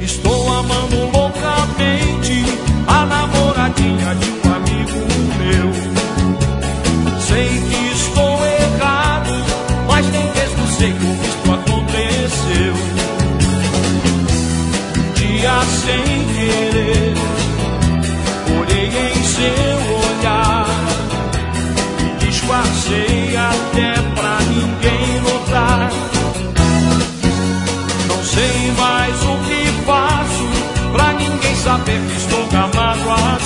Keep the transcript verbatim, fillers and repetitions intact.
Estou amando loucamente a namoradinha de um amigo meu. Sei que estou errado, mas nem mesmo sei como isso aconteceu. Um dia sem querer olhei em seu olhar e disfarcei até pra ninguém notar. Não sei mais o que faço pra ninguém saber que estou gamado